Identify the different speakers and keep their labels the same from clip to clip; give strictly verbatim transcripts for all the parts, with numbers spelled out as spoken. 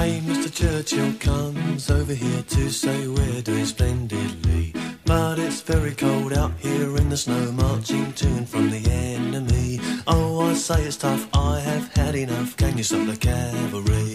Speaker 1: Hey, Mister Churchill comes over here to say we're doing splendidly, but it's very cold out here in the snow, marching to and from the enemy. Oh, I say it's tough, I have had enough, can you stop the cavalry?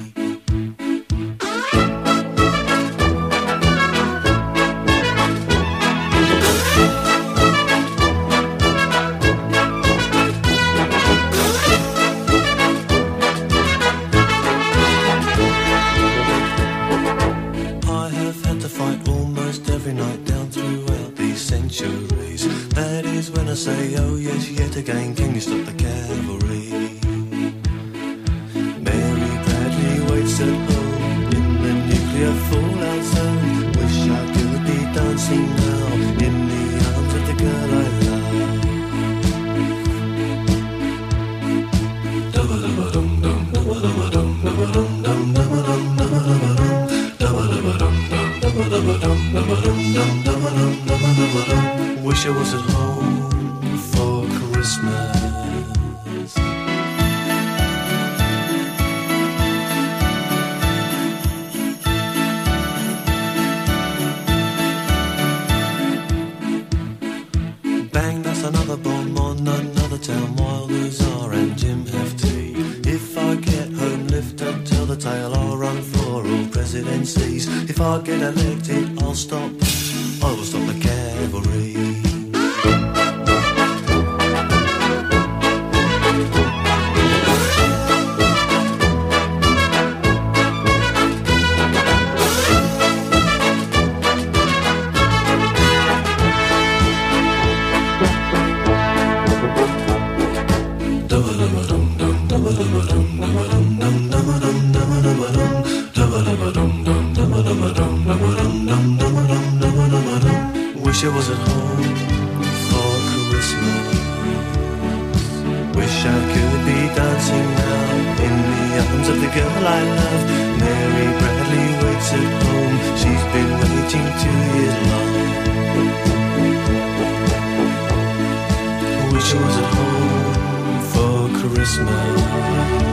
Speaker 1: Say, oh yes, yet again, can you stop the cavalry? Mary Bradley waits at home in the nuclear fallout zone. Wish I could be dancing now in the arms of the girl I love. Wish I was at home for Christmas. Bang, that's another bomb on another town while the Tsar and Jim have tea. If I get home, lift up, tell the tale, I'll run for all presidencies. If I get elected, I'll stop, I will stop the cavalry. Wish I was at home for Christmas. Wish I could be dancing now in the arms of the girl I love. Mary Bradley waits at home, she's been waiting two years long. Wish I was at home for Christmas.